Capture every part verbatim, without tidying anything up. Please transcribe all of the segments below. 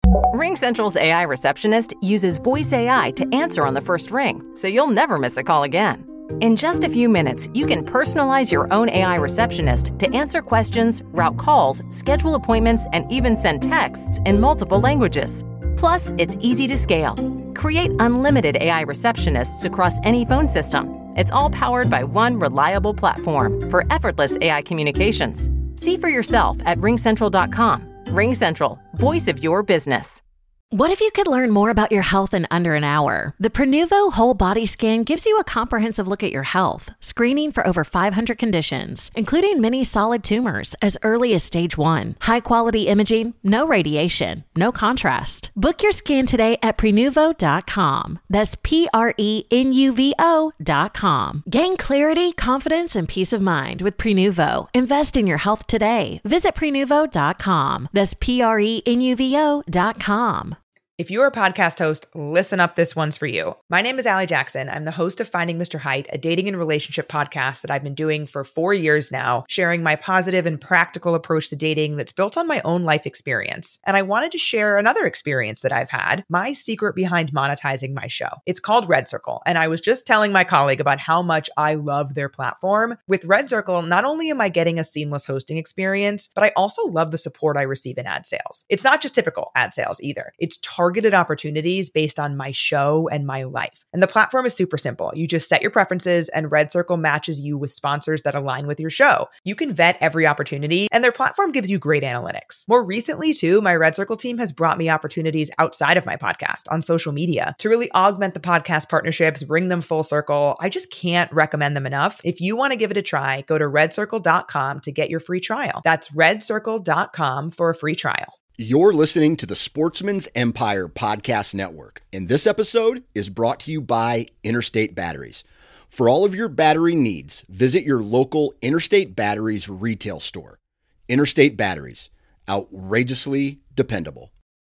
RingCentral's A I receptionist uses voice A I to answer on the first ring, so you'll never miss a call again. In just a few minutes, you can personalize your own A I receptionist to answer questions, route calls, schedule appointments, and even send texts in multiple languages. Plus, it's easy to scale. Create unlimited A I receptionists across any phone system. It's all powered by one reliable platform for effortless A I communications. See for yourself at ring central dot com. RingCentral, voice of your business. What if you could learn more about your health in under an hour? The Prenuvo Whole Body Scan gives you a comprehensive look at your health, screening for over five hundred conditions, including many solid tumors as early as stage one. High-quality imaging, no radiation, no contrast. Book your scan today at prenuvo dot com. That's P R E N U V O dot com. Gain clarity, confidence, and peace of mind with Prenuvo. Invest in your health today. Visit prenuvo dot com. That's P R E N U V O dot com. If you're a podcast host, listen up, this one's for you. My name is Allie Jackson. I'm the host of Finding Mister Height, a dating and relationship podcast that I've been doing for four years now, sharing my positive and practical approach to dating that's built on my own life experience. And I wanted to share another experience that I've had, my secret behind monetizing my show. It's called Red Circle, and I was just telling my colleague about how much I love their platform. With Red Circle, not only am I getting a seamless hosting experience, but I also love the support I receive in ad sales. It's not just typical ad sales either. It's targeted targeted opportunities based on my show and my life. And the platform is super simple. You just set your preferences and Red Circle matches you with sponsors that align with your show. You can vet every opportunity and their platform gives you great analytics. More recently too, my Red Circle team has brought me opportunities outside of my podcast on social media to really augment the podcast partnerships, bring them full circle. I just can't recommend them enough. If you want to give it a try, go to red circle dot com to get your free trial. That's red circle dot com for a free trial. You're listening to the Sportsman's Empire Podcast Network, and this episode is brought to you by Interstate Batteries. For all of your battery needs, visit your local Interstate Batteries retail store. Interstate Batteries, outrageously dependable.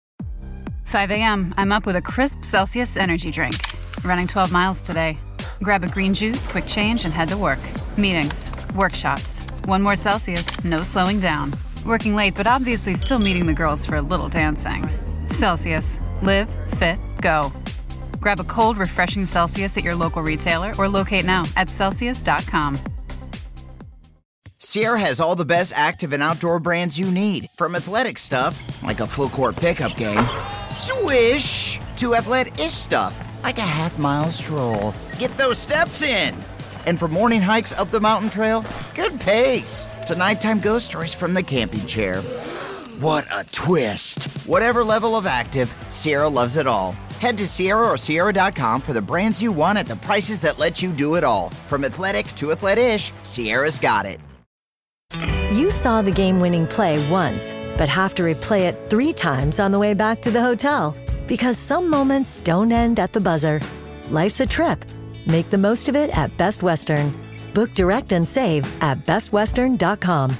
five a.m., I'm up with a crisp Celsius energy drink. Running twelve miles today. Grab a green juice, quick change, and head to work. Meetings, workshops. One more Celsius, no slowing down. Working late, but obviously still meeting the girls for a little dancing. Celsius. Live, fit, go. Grab a cold, refreshing Celsius at your local retailer or locate now at celsius dot com. Sierra has all the best active and outdoor brands you need. From athletic stuff, like a full court pickup game, swish, to athletic-ish stuff, like a half mile stroll. Get those steps in. And for morning hikes up the mountain trail, good pace. To nighttime ghost stories from the camping chair. What a twist. Whatever level of active, Sierra loves it all. Head to Sierra or Sierra dot com for the brands you want at the prices that let you do it all. From athletic to athletic-ish, Sierra's got it. You saw the game-winning play once, but have to replay it three times on the way back to the hotel. Because some moments don't end at the buzzer. Life's a trip. Make the most of it at Best Western. Book direct and save at best western dot com.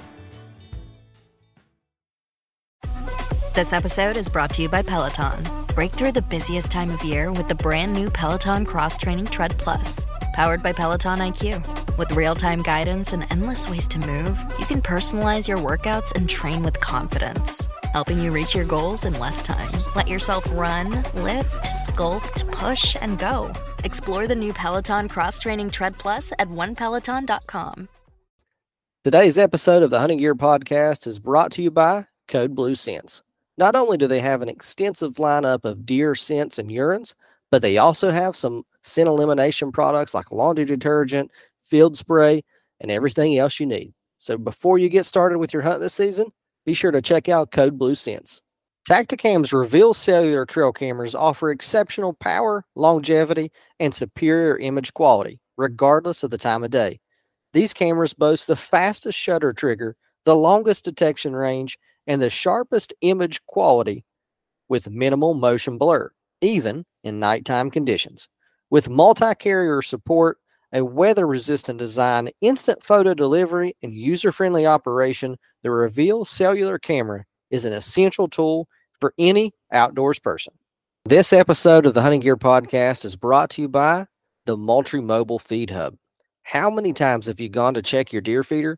This episode is brought to you by Peloton. Break through the busiest time of year with the brand new Peloton Cross Training Tread Plus. Powered by Peloton I Q. With real-time guidance and endless ways to move, you can personalize your workouts and train with confidence, helping you reach your goals in less time. Let yourself run, lift, sculpt, push, and go. Explore the new Peloton Cross Training Tread Plus at one peloton dot com. Today's episode of the Hunting Gear Podcast is brought to you by Code Blue Scents. Not only do they have an extensive lineup of deer scents and urines, but they also have some scent elimination products like laundry detergent, field spray, and everything else you need. So before you get started with your hunt this season, be sure to check out Code Blue Scents. Tactacam's Reveal cellular trail cameras offer exceptional power, longevity, and superior image quality, regardless of the time of day. These cameras boast the fastest shutter trigger, the longest detection range, and the sharpest image quality with minimal motion blur, even in nighttime conditions. With multi-carrier support, a weather-resistant design, instant photo delivery, and user-friendly operation, the Reveal cellular camera is an essential tool for any outdoors person. This episode of the Hunting Gear Podcast is brought to you by the Moultrie Mobile Feed Hub. How many times have you gone to check your deer feeder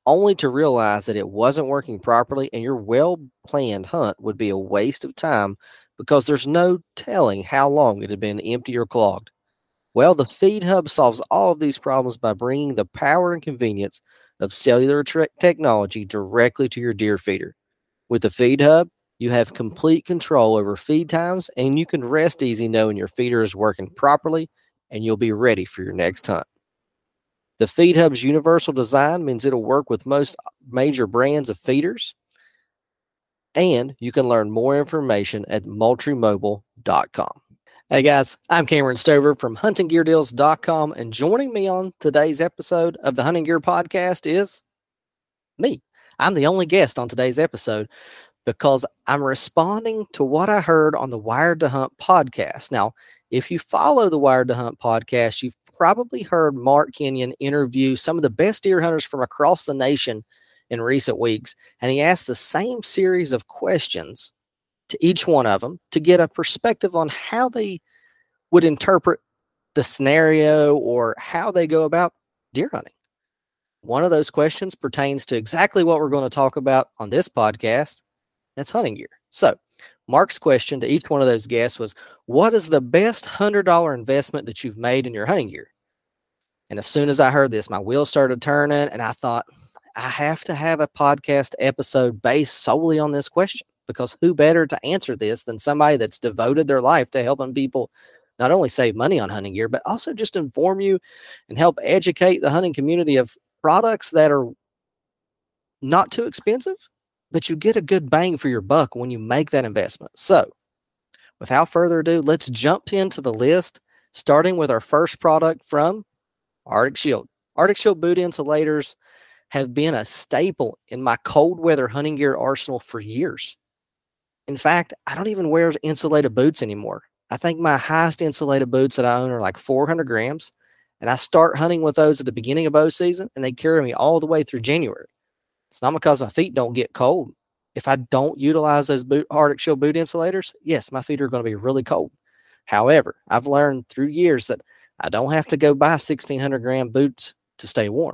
only to realize that it wasn't working properly and your well-planned hunt would be a waste of time because there's no telling how long it had been empty or clogged. Well, the Feed Hub solves all of these problems by bringing the power and convenience of cellular tre- technology directly to your deer feeder. With the Feed Hub, you have complete control over feed times, and you can rest easy knowing your feeder is working properly and you'll be ready for your next hunt. The Feed Hub's universal design means it'll work with most major brands of feeders, and you can learn more information at moultrie mobile dot com. Hey guys, I'm Cameron Stover from hunting gear deals dot com, and joining me on today's episode of the Hunting Gear Podcast is me. I'm the only guest on today's episode because I'm responding to what I heard on the Wired to Hunt podcast. Now, if you follow the Wired to Hunt podcast, you've probably heard Mark Kenyon interview some of the best deer hunters from across the nation in recent weeks, and he asked the same series of questions to each one of them to get a perspective on how they would interpret the scenario or how they go about deer hunting. One of those questions pertains to exactly what we're going to talk about on this podcast. That's hunting gear. So Mark's question to each one of those guests was, what is the best one hundred dollars investment that you've made in your hunting gear? And as soon as I heard this, my wheels started turning, and I thought, I have to have a podcast episode based solely on this question, because who better to answer this than somebody that's devoted their life to helping people not only save money on hunting gear, but also just inform you and help educate the hunting community of products that are not too expensive, but you get a good bang for your buck when you make that investment. So without further ado, let's jump into the list, starting with our first product from Arctic Shield. Arctic Shield boot insulators have been a staple in my cold weather hunting gear arsenal for years. In fact, I don't even wear insulated boots anymore. I think my highest insulated boots that I own are like four hundred grams, and I start hunting with those at the beginning of bow season, and they carry me all the way through January. It's not because my feet don't get cold. If I don't utilize those boot, Arctic Shield boot insulators, yes, my feet are going to be really cold. However, I've learned through years that I don't have to go buy sixteen hundred gram boots to stay warm.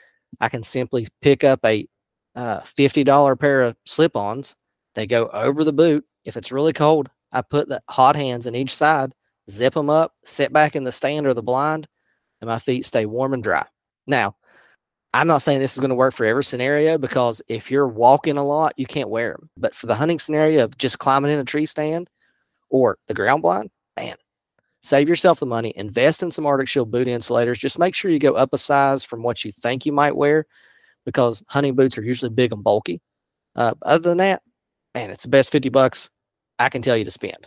I can simply pick up a uh, fifty dollars pair of slip-ons. They go over the boot. If it's really cold, I put the hot hands in each side, zip them up, sit back in the stand or the blind, and my feet stay warm and dry. Now, I'm not saying this is going to work for every scenario, because if you're walking a lot, you can't wear them. But for the hunting scenario of just climbing in a tree stand or the ground blind, man, save yourself the money, invest in some Arctic Shield boot insulators. Just make sure you go up a size from what you think you might wear, because hunting boots are usually big and bulky. Uh, other than that, man, it's the best fifty bucks I can tell you to spend.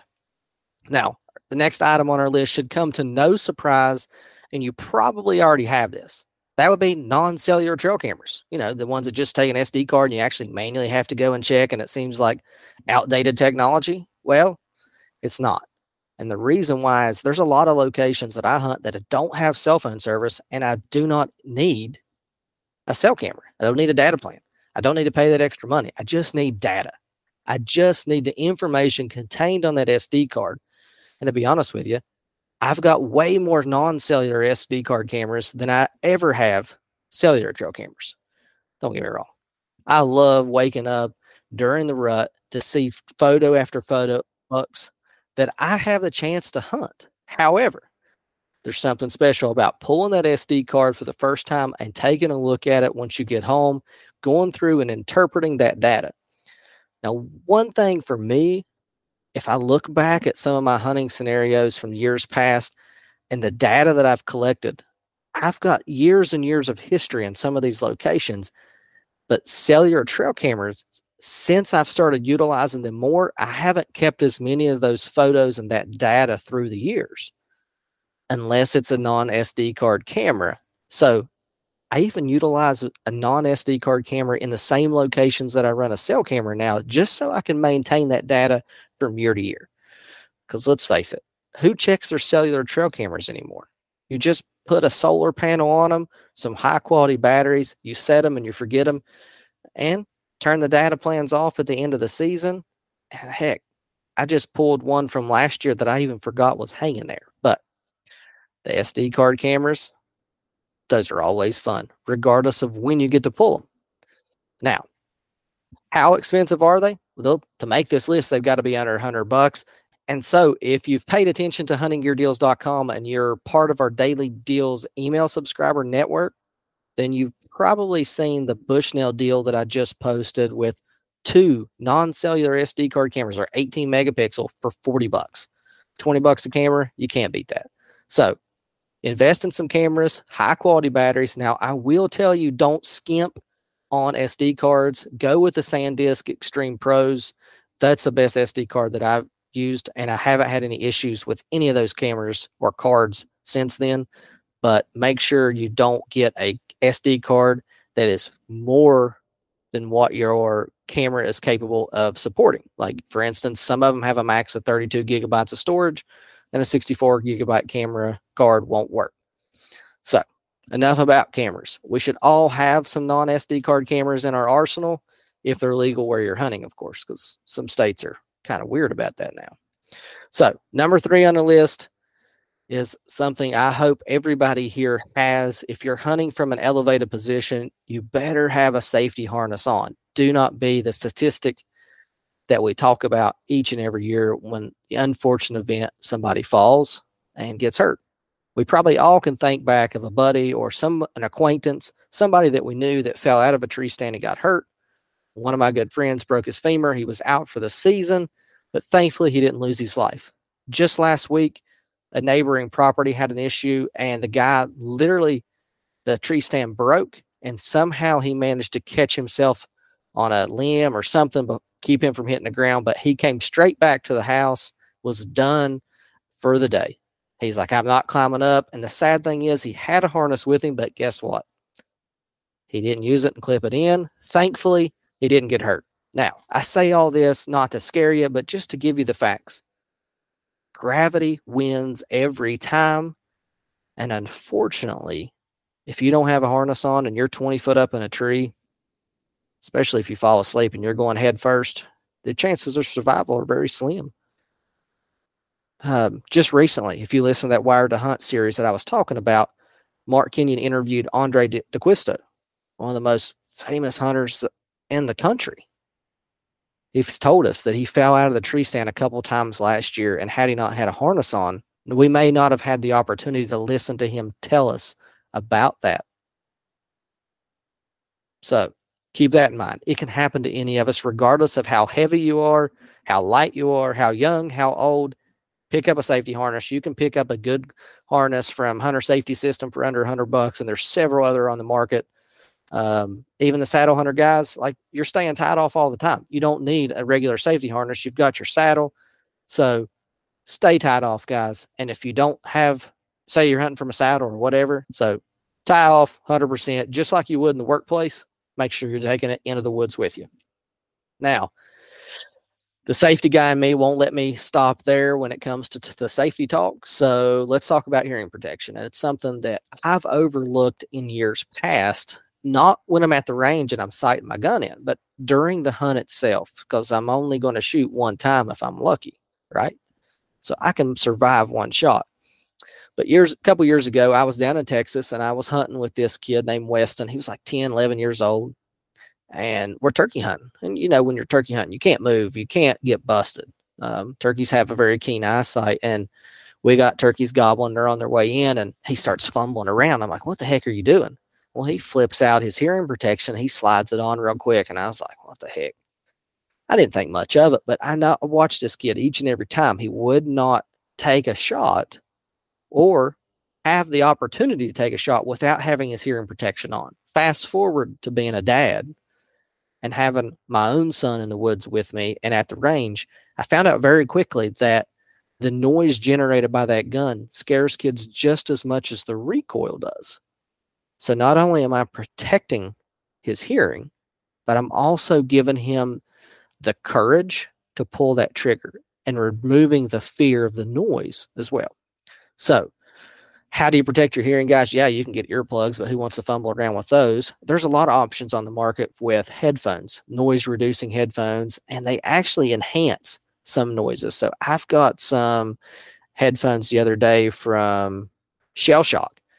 Now, the next item on our list should come to no surprise, and you probably already have this. That would be non-cellular trail cameras. You know, the ones that just take an S D card and you actually manually have to go and check, and it seems like outdated technology. Well, it's not. And the reason why is there's a lot of locations that I hunt that don't have cell phone service, and I do not need a cell camera. I don't need a data plan. I don't need to pay that extra money. I just need data. I just need the information contained on that S D card. And to be honest with you, I've got way more non-cellular S D card cameras than I ever have cellular trail cameras. Don't get me wrong. I love waking up during the rut to see photo after photo of bucks that I have the chance to hunt. However, there's something special about pulling that S D card for the first time and taking a look at it once you get home, going through and interpreting that data. Now, one thing for me, if I look back at some of my hunting scenarios from years past and the data that I've collected, I've got years and years of history in some of these locations, but cellular trail cameras, since I've started utilizing them more, I haven't kept as many of those photos and that data through the years, unless it's a non-S D card camera. So I even utilize a non-S D card camera in the same locations that I run a cell camera now, just so I can maintain that data from year to year. Because let's face it, who checks their cellular trail cameras anymore? You just put a solar panel on them, some high quality batteries, you set them and you forget them, and turn the data plans off at the end of the season. And heck, I just pulled one from last year that I even forgot was hanging there. But the S D card cameras, those are always fun, regardless of when you get to pull them. Now, how expensive are they? Well, to make this list, they've got to be under one hundred bucks. And so if you've paid attention to hunting gear deals dot com and you're part of our Daily Deals email subscriber network, then you've probably seen the Bushnell deal that I just posted with two non-cellular S D card cameras, or eighteen megapixel, for forty bucks. twenty bucks a camera, you can't beat that. So invest in some cameras, high quality batteries. Now, I will tell you, don't skimp on S D cards. Go with the SanDisk Extreme Pros. That's the best S D card that I've used, and I haven't had any issues with any of those cameras or cards since then. But make sure you don't get a S D card that is more than what your camera is capable of supporting. Like, for instance, some of them have a max of thirty-two gigabytes of storage, and a sixty-four gigabyte camera card won't work. So enough about cameras. We should all have some non-S D card cameras in our arsenal if they're legal where you're hunting, of course, because some states are kind of weird about that now. So number three on the list is something I hope everybody here has. If you're hunting from an elevated position, you better have a safety harness on. Do not be the statistic that we talk about each and every year when the unfortunate event somebody falls and gets hurt. We probably all can think back of a buddy or some an acquaintance, somebody that we knew that fell out of a tree stand and got hurt. One of my good friends broke his femur. He was out for the season, but thankfully he didn't lose his life. Just last week, a neighboring property had an issue, and the guy literally, the tree stand broke, and somehow he managed to catch himself on a limb or something, but keep him from hitting the ground. But he came straight back to the house, was done for the day. He's like, I'm not climbing up. And the sad thing is, he had a harness with him, but guess what? He didn't use it and clip it in. Thankfully, he didn't get hurt. Now, I say all this not to scare you, but just to give you the facts. Gravity wins every time. And unfortunately, if you don't have a harness on and you're twenty foot up in a tree, especially if you fall asleep and you're going head first, the chances of survival are very slim. Um, just recently, if you listen to that Wired to Hunt series that I was talking about, Mark Kenyon interviewed Andre D'Acquisto, one of the most famous hunters in the country. He's told us that he fell out of the tree stand a couple times last year, and had he not had a harness on, we may not have had the opportunity to listen to him tell us about that. So keep that in mind. It can happen to any of us, regardless of how heavy you are, how light you are, how young, how old. Pick up a safety harness. You can pick up a good harness from Hunter Safety System for under one hundred bucks, and there's several other on the market. Um, even the saddle hunter guys, like, you're staying tied off all the time. You don't need a regular safety harness. You've got your saddle. So stay tied off, guys. And if you don't have, say you're hunting from a saddle or whatever, so tie off one hundred percent, just like you would in the workplace. Make sure you're taking it into the woods with you. Now, the safety guy in me won't let me stop there when it comes to t- the safety talk. So let's talk about hearing protection. And it's something that I've overlooked in years past, not when I'm at the range and I'm sighting my gun in, but during the hunt itself, because I'm only going to shoot one time if I'm lucky, right? So I can survive one shot. But years, a couple years ago, I was down in Texas and I was hunting with this kid named Weston. He was like ten, eleven years old. And we're turkey hunting. And, you know, when you're turkey hunting, you can't move. You can't get busted. Um, turkeys have a very keen eyesight. And we got turkeys gobbling. They're on their way in. And he starts fumbling around. I'm like, what the heck are you doing? Well, he flips out his hearing protection. He slides it on real quick. And I was like, what the heck? I didn't think much of it. But I, not, I watched this kid each and every time. He would not take a shot or have the opportunity to take a shot without having his hearing protection on. Fast forward to being a dad and having my own son in the woods with me and at the range, I found out very quickly that the noise generated by that gun scares kids just as much as the recoil does. So not only am I protecting his hearing, but I'm also giving him the courage to pull that trigger and removing the fear of the noise as well. So how do you protect your hearing, guys? Yeah, you can get earplugs, but who wants to fumble around with those? There's a lot of options on the market with headphones, noise-reducing headphones, and they actually enhance some noises. So I've got some headphones the other day from Shell Shock,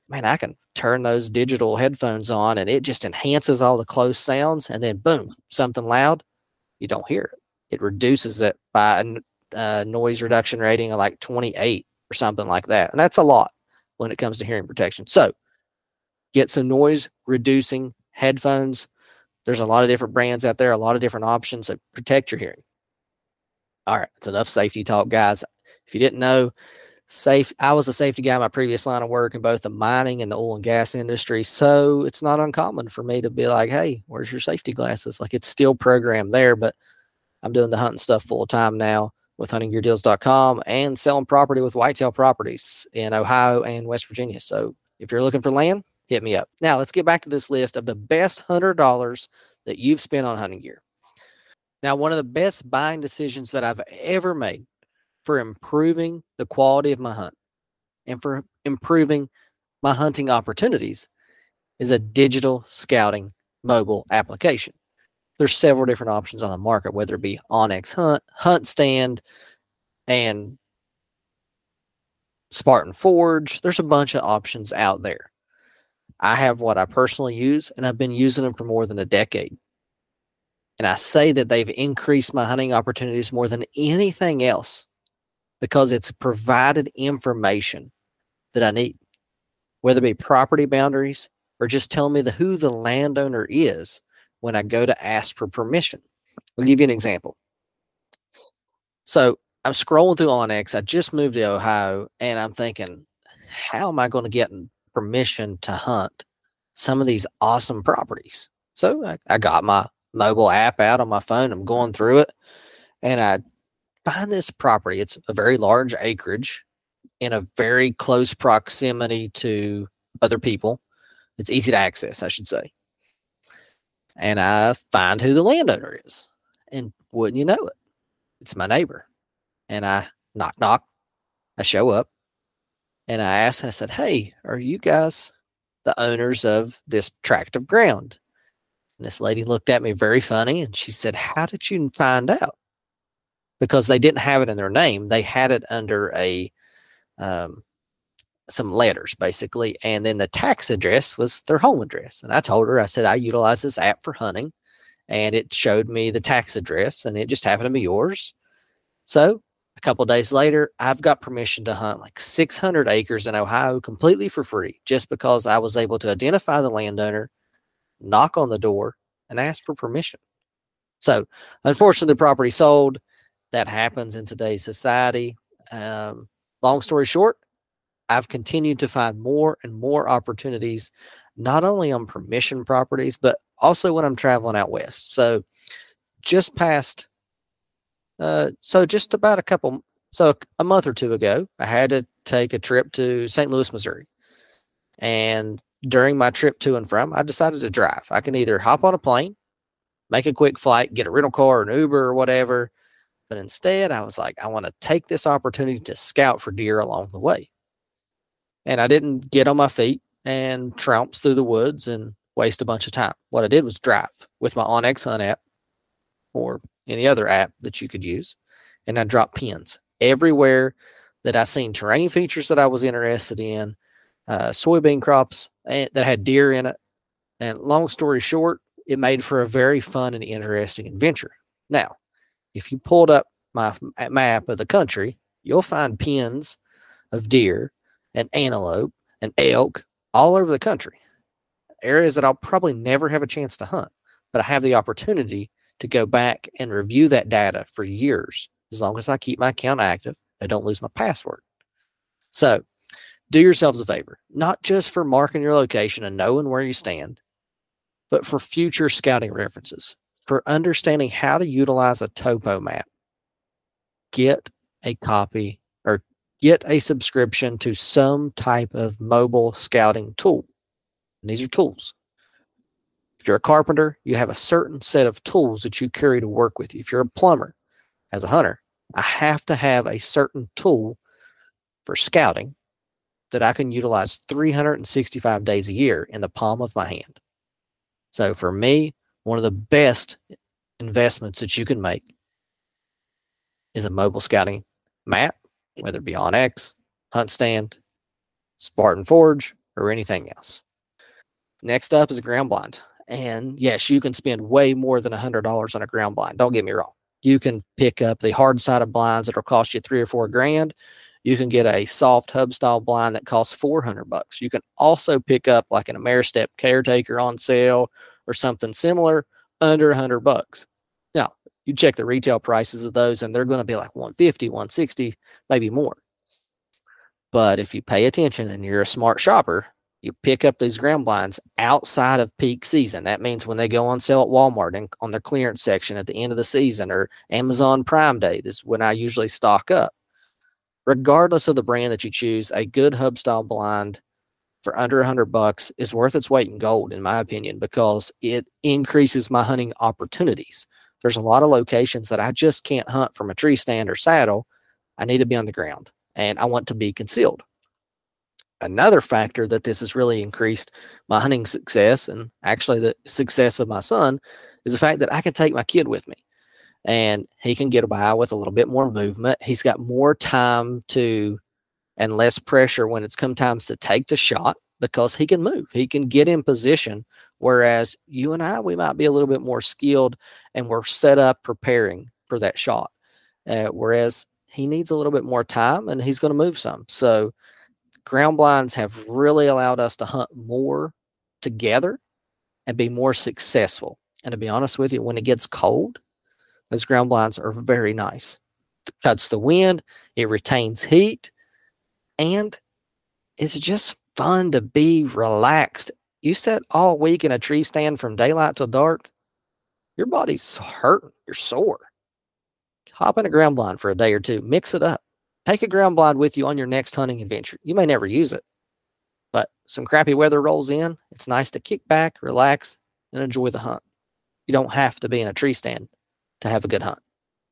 man, I can turn those digital headphones on and it just enhances all the close sounds. And then boom, something loud, you don't hear it. It reduces it by a uh, noise reduction rating of like twenty-eight or something like that. And that's a lot when it comes to hearing protection. So get some noise reducing headphones. There's a lot of different brands out there, a lot of different options that protect your hearing. All right, it's enough safety talk, guys. If you didn't know, safe, I was a safety guy in my previous line of work in both the mining and the oil and gas industry. So it's not uncommon for me to be like, hey, where's your safety glasses? Like, it's still programmed there, but I'm doing the hunting stuff full time now with hunting gear deals dot com and selling property with Whitetail Properties in Ohio and West Virginia. So if you're looking for land, hit me up. Now let's get back to this list of the best one hundred dollars that you've spent on hunting gear. Now, one of the best buying decisions that I've ever made for improving the quality of my hunt and for improving my hunting opportunities is a digital scouting mobile application. There's several different options on the market, whether it be onX Hunt, Hunt Stand, and Spartan Forge. There's a bunch of options out there. I have what I personally use, and I've been using them for more than a decade. And I say that they've increased my hunting opportunities more than anything else because it's provided information that I need, whether it be property boundaries or just tell me the, who the landowner is when I go to ask for permission. I'll give you an example. So I'm scrolling through onX. I just moved to Ohio, and I'm thinking, how am I going to get permission to hunt some of these awesome properties? So I, I got my mobile app out on my phone. I'm going through it, and I find this property. It's a very large acreage in a very close proximity to other people. It's easy to access, I should say. And I find who the landowner is. And wouldn't you know it, it's my neighbor. And I knock, knock. I show up, and I asked, I said, hey, are you guys the owners of this tract of ground? And this lady looked at me very funny, and she said, how did you find out? Because they didn't have it in their name. They had it under a um, some letters, basically. And then the tax address was their home address. And I told her, I said, I utilize this app for hunting, and it showed me the tax address, and it just happened to be yours. So a couple of days later, I've got permission to hunt like six hundred acres in Ohio completely for free, just because I was able to identify the landowner, knock on the door, and ask for permission. So unfortunately, the property sold. That happens in today's society. Um, long story short, I've continued to find more and more opportunities, not only on permission properties, but also when I'm traveling out west. So just past, uh, so just about a couple, so a month or two ago, I had to take a trip to Saint Louis, Missouri. And during my trip to and from, I decided to drive. I can either hop on a plane, make a quick flight, get a rental car or an Uber or whatever. But instead, I was like, I want to take this opportunity to scout for deer along the way. And I didn't get on my feet and trounce through the woods and waste a bunch of time. What I did was drive with my onX Hunt app or any other app that you could use. And I dropped pins everywhere that I seen terrain features that I was interested in, uh, soybean crops and, that had deer in it. And long story short, it made for a very fun and interesting adventure. Now, if you pulled up my map of the country, you'll find pins of deer and antelope and elk all over the country. Areas that I'll probably never have a chance to hunt, but I have the opportunity to go back and review that data for years, as long as I keep my account active. I don't lose my password. So do yourselves a favor, not just for marking your location and knowing where you stand, but for future scouting references, for understanding how to utilize a topo map. Get a copy or get a subscription to some type of mobile scouting tool. And these are tools. If you're a carpenter, you have a certain set of tools that you carry to work with you. If you're a plumber, as a hunter, I have to have a certain tool for scouting that I can utilize three hundred sixty-five days a year in the palm of my hand. So for me, one of the best investments that you can make is a mobile scouting map, whether it be onX, Hunt Stand, Spartan Forge, or anything else. Next up is a ground blind. And yes, you can spend way more than one hundred dollars on a ground blind. Don't get me wrong. You can pick up the hard-sided blinds that'll cost you three or four grand. You can get a soft hub-style blind that costs four hundred bucks. You can also pick up like an Ameristep Caretaker on sale or something similar under one hundred bucks. Now, you check the retail prices of those, and they're going to be like one fifty, one sixty, maybe more. But if you pay attention and you're a smart shopper, you pick up these ground blinds outside of peak season. That means when they go on sale at Walmart and on their clearance section at the end of the season, or Amazon Prime Day. This is when I usually stock up. Regardless of the brand that you choose, a good hub style blind for under one hundred bucks is worth its weight in gold, in my opinion, because it increases my hunting opportunities. There's a lot of locations that I just can't hunt from a tree stand or saddle. I need to be on the ground, and I want to be concealed. Another factor that this has really increased my hunting success, and actually the success of my son, is the fact that I can take my kid with me, and he can get by with a little bit more movement. He's got more time to, and less pressure when it's come times to take the shot, because he can move. He can get in position, whereas you and I, we might be a little bit more skilled and we're set up preparing for that shot. Uh, whereas he needs a little bit more time and he's going to move some. So ground blinds have really allowed us to hunt more together and be more successful. And to be honest with you, when it gets cold, those ground blinds are very nice. It cuts the wind, it retains heat, and it's just fun to be relaxed. You sit all week in a tree stand from daylight till dark, your body's hurting, you're sore. Hop in a ground blind for a day or two, mix it up. Take a ground blind with you on your next hunting adventure. You may never use it, but some crappy weather rolls in. It's nice to kick back, relax, and enjoy the hunt. You don't have to be in a tree stand to have a good hunt.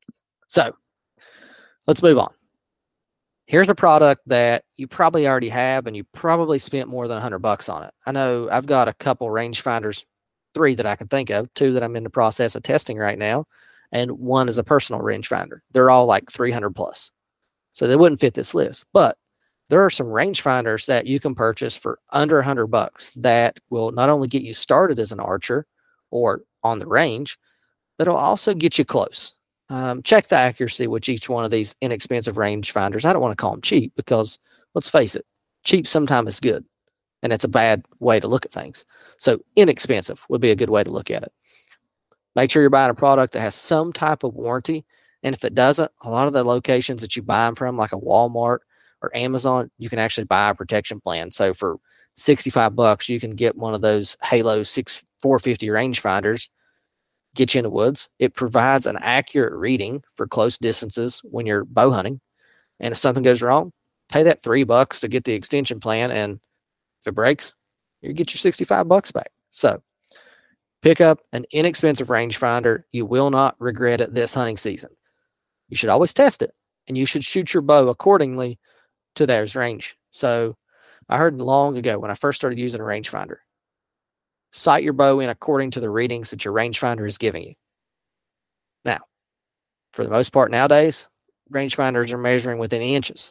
So let's move on. Here's a product that you probably already have, and you probably spent more than one hundred bucks on it. I know I've got a couple rangefinders, three that I can think of, two that I'm in the process of testing right now, and one is a personal rangefinder. They're all like three hundred plus. So they wouldn't fit this list. But there are some rangefinders that you can purchase for under one hundred bucks that will not only get you started as an archer or on the range, but it'll also get you close. Um, check the accuracy with each one of these inexpensive rangefinders. I don't want to call them cheap because, let's face it, cheap sometimes is good, and it's a bad way to look at things. So inexpensive would be a good way to look at it. Make sure you're buying a product that has some type of warranty, and if it doesn't, a lot of the locations that you buy them from, like a Walmart or Amazon, you can actually buy a protection plan. So for sixty-five bucks, you can get one of those Halo six four fifty rangefinders, get you in the woods. It provides an accurate reading for close distances when you're bow hunting. And if something goes wrong, pay that three bucks to get the extension plan. And if it breaks, you get your sixty-five bucks back. So pick up an inexpensive rangefinder. You will not regret it this hunting season. You should always test it, and you should shoot your bow accordingly to there's range. So I heard long ago when I first started using a rangefinder, sight your bow in according to the readings that your rangefinder is giving you. Now, for the most part nowadays, rangefinders are measuring within inches,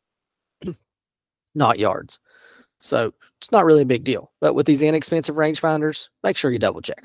not yards. So it's not really a big deal. But with these inexpensive rangefinders, make sure you double check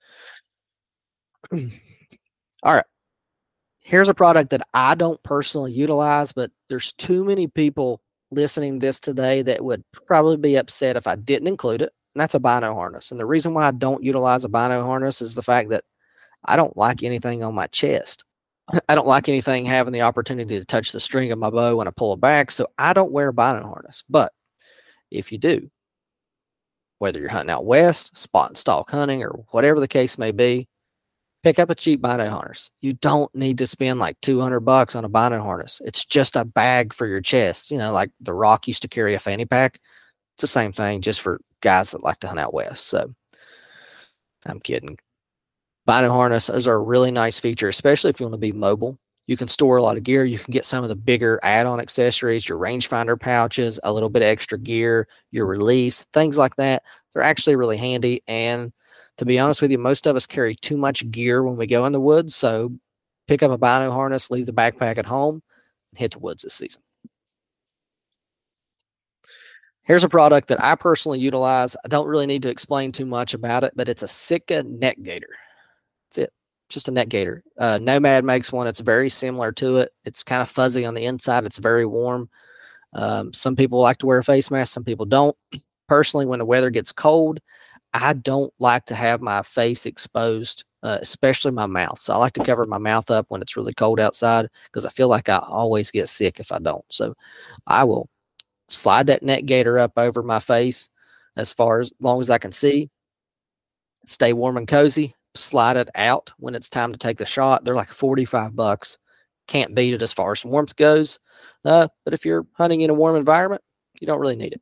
them. All right. Here's a product that I don't personally utilize, but there's too many people listening to this today that would probably be upset if I didn't include it. And that's a bino harness. And the reason why I don't utilize a bino harness is the fact that I don't like anything on my chest. I don't like anything having the opportunity to touch the string of my bow when I pull it back. So I don't wear a bino harness. But if you do, whether you're hunting out west, spot and stalk hunting, or whatever the case may be, pick up a cheap bino harness. You don't need to spend like two hundred bucks on a bino harness. It's just a bag for your chest. You know, like The Rock used to carry a fanny pack. It's the same thing, just for guys that like to hunt out west. So I'm kidding. Bino harnesses are a really nice feature, especially if you want to be mobile. You can store a lot of gear. You can get some of the bigger add-on accessories, your rangefinder pouches, a little bit of extra gear, your release, things like that. They're actually really handy. And to be honest with you, most of us carry too much gear when we go in the woods. So pick up a bino harness, leave the backpack at home, and hit the woods this season. Here's a product that I personally utilize. I don't really need to explain too much about it, but it's a Sitka neck gaiter. That's it. Just a neck gaiter. Uh, Nomad makes one. It's very similar to it. It's kind of fuzzy on the inside. It's very warm. Um, some people like to wear a face mask. Some people don't. Personally, when the weather gets cold, I don't like to have my face exposed, uh, especially my mouth. So I like to cover my mouth up when it's really cold outside because I feel like I always get sick if I don't. So I will slide that neck gaiter up over my face as far as long as I can see. Stay warm and cozy. Slide it out when it's time to take the shot. They're like forty-five bucks. Can't beat it as far as warmth goes. Uh, but if you're hunting in a warm environment, you don't really need it.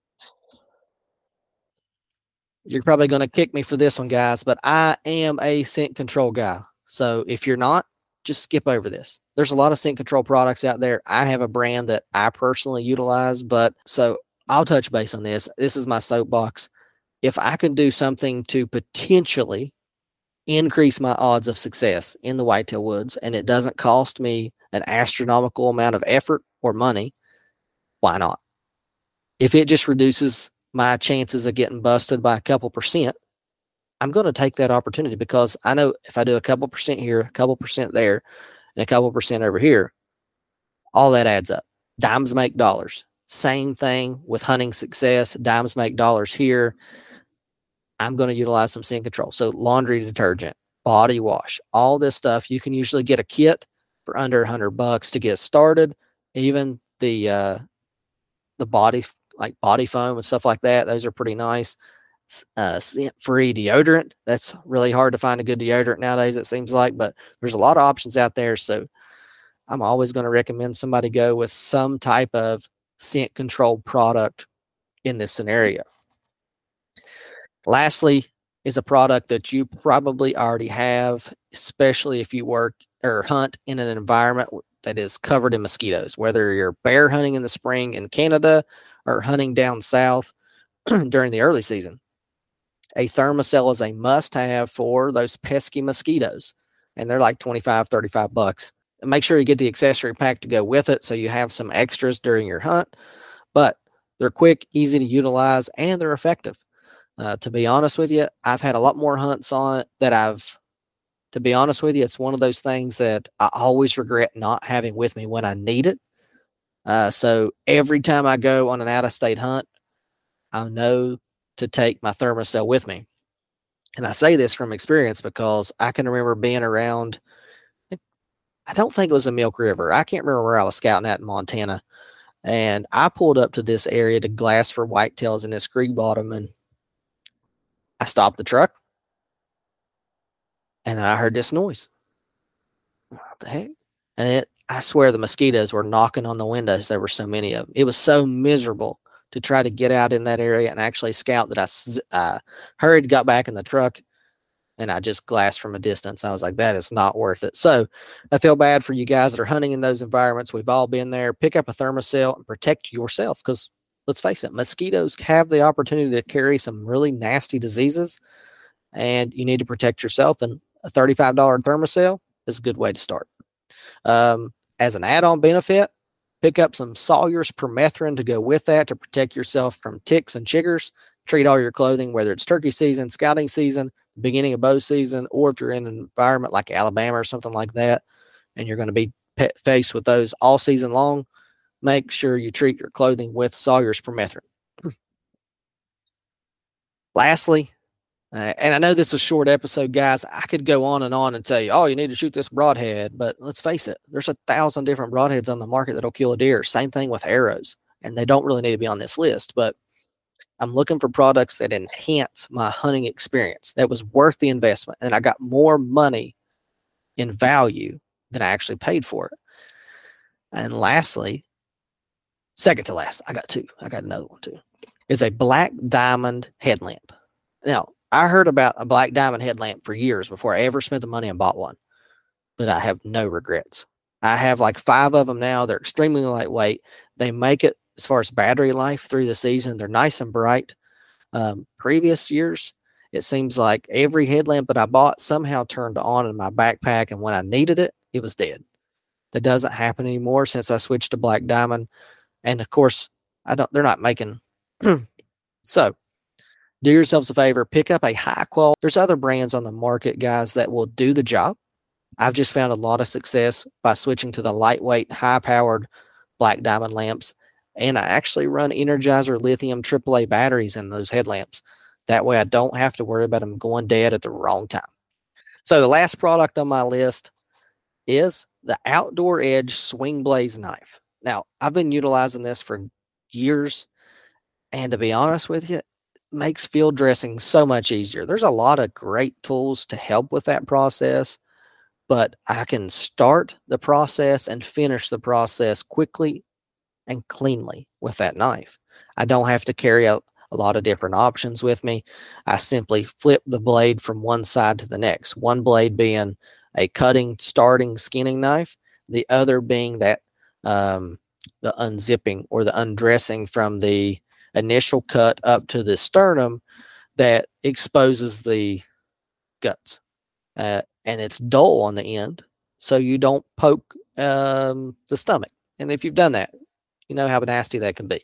You're probably going to kick me for this one, guys, but I am a scent control guy. So if you're not, just skip over this. There's a lot of scent control products out there. I have a brand that I personally utilize, but so I'll touch base on this. This is my soapbox. If I can do something to potentially increase my odds of success in the whitetail woods, and it doesn't cost me an astronomical amount of effort or money, why not? If it just reduces my chances of getting busted by a couple percent, I'm going to take that opportunity because I know if I do a couple percent here, a couple percent there, and a couple percent over here, all that adds up. Dimes make dollars. Same thing with hunting success. Dimes make dollars here. I'm going to utilize some scent control. So laundry detergent, body wash, all this stuff. You can usually get a kit for under a hundred bucks to get started. Even the uh, the body like body foam and stuff like that. Those are pretty nice. Uh, scent-free deodorant. That's really hard to find a good deodorant nowadays, it seems like, but there's a lot of options out there. So I'm always going to recommend somebody go with some type of scent control product in this scenario. Lastly is a product that you probably already have, especially if you work or hunt in an environment that is covered in mosquitoes, whether you're bear hunting in the spring in Canada or hunting down south during the early season. A Thermacell is a must-have for those pesky mosquitoes, and they're like twenty-five, thirty-five bucks. And make sure you get the accessory pack to go with it so you have some extras during your hunt, but they're quick, easy to utilize, and they're effective. Uh, to be honest with you, I've had a lot more hunts on it that I've, to be honest with you, it's one of those things that I always regret not having with me when I need it. Uh, so every time I go on an out-of-state hunt, I know to take my Thermacell with me. And I say this from experience because I can remember being around, I don't think it was a Milk River. I can't remember where I was scouting at in Montana. And I pulled up to this area to glass for whitetails in this creek bottom, and I stopped the truck, and I heard this noise. What the heck? And it, I swear the mosquitoes were knocking on the windows. There were so many of them. It was so miserable to try to get out in that area and actually scout that I uh, hurried, got back in the truck, and I just glassed from a distance. I was like, that is not worth it. So I feel bad for you guys that are hunting in those environments. We've all been there. Pick up a Thermacell and protect yourself because let's face it, mosquitoes have the opportunity to carry some really nasty diseases, and you need to protect yourself. And a thirty-five dollars Thermacell is a good way to start. Um, as an add-on benefit, pick up some Sawyer's permethrin to go with that to protect yourself from ticks and chiggers. Treat all your clothing, whether it's turkey season, scouting season, beginning of bow season, or if you're in an environment like Alabama or something like that, and you're going to be pe- faced with those all season long, make sure you treat your clothing with Sawyer's permethrin. Lastly, uh, and I know this is a short episode, guys. I could go on and on and tell you, oh, you need to shoot this broadhead. But let's face it, there's a thousand different broadheads on the market that'll kill a deer. Same thing with arrows. And they don't really need to be on this list. But I'm looking for products that enhance my hunting experience, that was worth the investment. And I got more money in value than I actually paid for it. And lastly, second to last, I got two. I got another one too. Is a Black Diamond headlamp. Now, I heard about a Black Diamond headlamp for years before I ever spent the money and bought one, but I have no regrets. I have like five of them now. They're extremely lightweight. They make it, as far as battery life through the season, they're nice and bright. Um, previous years, it seems like every headlamp that I bought somehow turned on in my backpack, and when I needed it, it was dead. That doesn't happen anymore since I switched to Black Diamond. And of course, I don't. They're not making So, do yourselves a favor, pick up a high quality. There's other brands on the market, guys, that will do the job. I've just found a lot of success by switching to the lightweight, high-powered Black Diamond lamps. And I actually run Energizer lithium triple A batteries in those headlamps. That way I don't have to worry about them going dead at the wrong time. So the last product on my list is the Outdoor Edge Swing Blaze knife. Now, I've been utilizing this for years. And to be honest with you, makes field dressing so much easier. There's a lot of great tools to help with that process, but I can start the process and finish the process quickly and cleanly with that knife. I don't have to carry a, a lot of different options with me. I simply flip the blade from one side to the next, one blade being a cutting, starting, skinning knife, the other being that um, the unzipping or the undressing from the initial cut up to the sternum that exposes the guts. Uh, and it's dull on the end, so you don't poke um, the stomach. And if you've done that, you know how nasty that can be.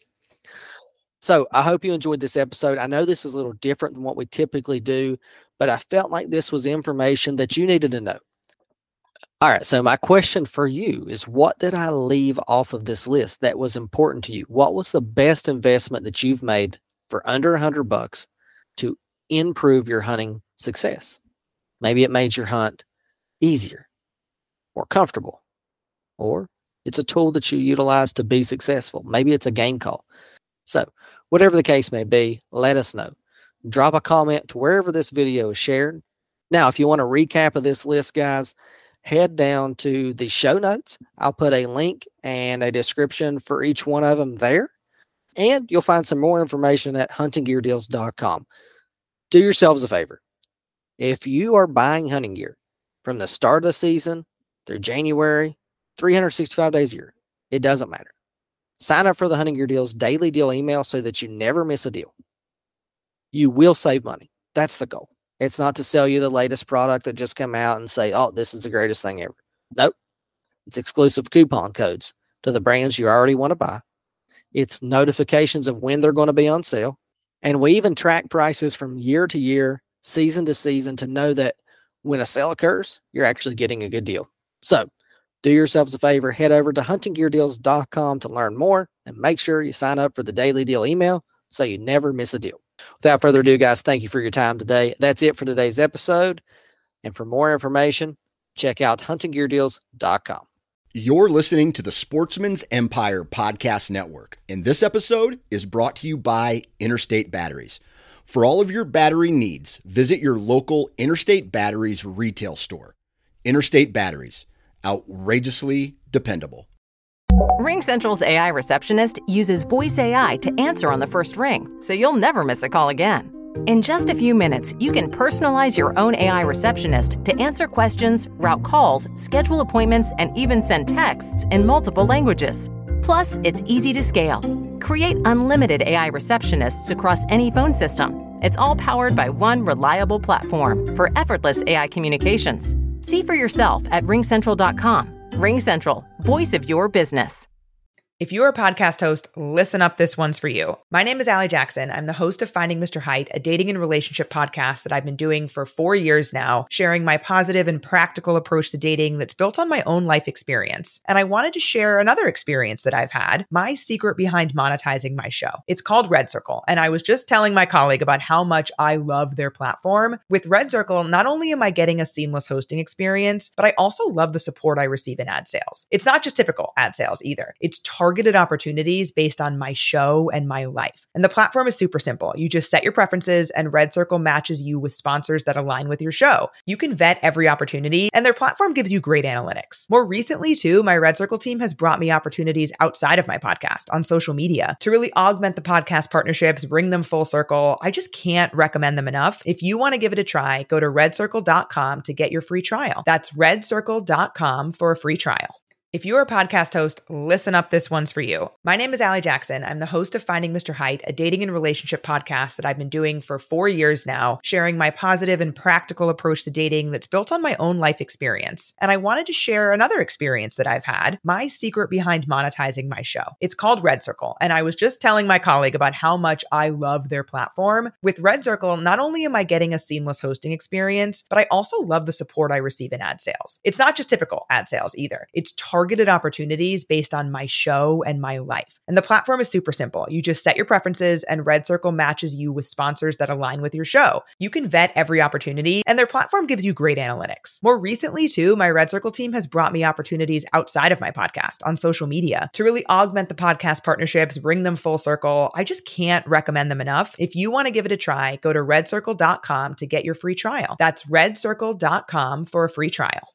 So I hope you enjoyed this episode. I know this is a little different than what we typically do, but I felt like this was information that you needed to know. All right, so my question for you is, what did I leave off of this list that was important to you? What was the best investment that you've made for under a hundred bucks to improve your hunting success? Maybe it made your hunt easier, more comfortable, or it's a tool that you utilize to be successful. Maybe it's a game call. So whatever the case may be, let us know. Drop a comment to wherever this video is shared. Now, if you want a recap of this list, guys, head down to the show notes. I'll put a link and a description for each one of them there. And you'll find some more information at hunting gear deals dot com. Do yourselves a favor. If you are buying hunting gear from the start of the season through January, three hundred sixty-five days a year, it doesn't matter. Sign up for the Hunting Gear Deals daily deal email so that you never miss a deal. You will save money. That's the goal. It's not to sell you the latest product that just come out and say, oh, this is the greatest thing ever. Nope. It's exclusive coupon codes to the brands you already want to buy. It's notifications of when they're going to be on sale. And we even track prices from year to year, season to season, to know that when a sale occurs, you're actually getting a good deal. So do yourselves a favor, head over to hunting gear deals dot com to learn more, and make sure you sign up for the daily deal email so you never miss a deal. Without further ado, guys, thank you for your time today. That's it for today's episode. And for more information, check out hunting gear deals dot com. You're listening to the Sportsman's Empire Podcast Network, and this episode is brought to you by Interstate Batteries. For all of your battery needs, visit your local Interstate Batteries retail store. Interstate Batteries, outrageously dependable. RingCentral's A I receptionist uses voice A I to answer on the first ring, so you'll never miss a call again. In just a few minutes, you can personalize your own A I receptionist to answer questions, route calls, schedule appointments, and even send texts in multiple languages. Plus, it's easy to scale. Create unlimited A I receptionists across any phone system. It's all powered by one reliable platform for effortless A I communications. See for yourself at ring central dot com. RingCentral, voice of your business. If you're a podcast host, listen up, this one's for you. My name is Allie Jackson. I'm the host of Finding Mister Height, a dating and relationship podcast that I've been doing for four years now, sharing my positive and practical approach to dating that's built on my own life experience. And I wanted to share another experience that I've had, my secret behind monetizing my show. It's called Red Circle, and I was just telling my colleague about how much I love their platform. With Red Circle, not only am I getting a seamless hosting experience, but I also love the support I receive in ad sales. It's not just typical ad sales either. It's targeted opportunities based on my show and my life. And the platform is super simple. You just set your preferences and Red Circle matches you with sponsors that align with your show. You can vet every opportunity and their platform gives you great analytics. More recently too, my Red Circle team has brought me opportunities outside of my podcast on social media to really augment the podcast partnerships, bring them full circle. I just can't recommend them enough. If you want to give it a try, go to red circle dot com to get your free trial. That's red circle dot com for a free trial. If you're a podcast host, listen up, this one's for you. My name is Allie Jackson. I'm the host of Finding Mister Height, a dating and relationship podcast that I've been doing for four years now, sharing my positive and practical approach to dating that's built on my own life experience. And I wanted to share another experience that I've had, my secret behind monetizing my show. It's called Red Circle, and I was just telling my colleague about how much I love their platform. With Red Circle, not only am I getting a seamless hosting experience, but I also love the support I receive in ad sales. It's not just typical ad sales either. It's targeted targeted opportunities based on my show and my life. And the platform is super simple. You just set your preferences and Red Circle matches you with sponsors that align with your show. You can vet every opportunity and their platform gives you great analytics. More recently too, my Red Circle team has brought me opportunities outside of my podcast on social media to really augment the podcast partnerships, bring them full circle. I just can't recommend them enough. If you want to give it a try, go to red circle dot com to get your free trial. That's red circle dot com for a free trial.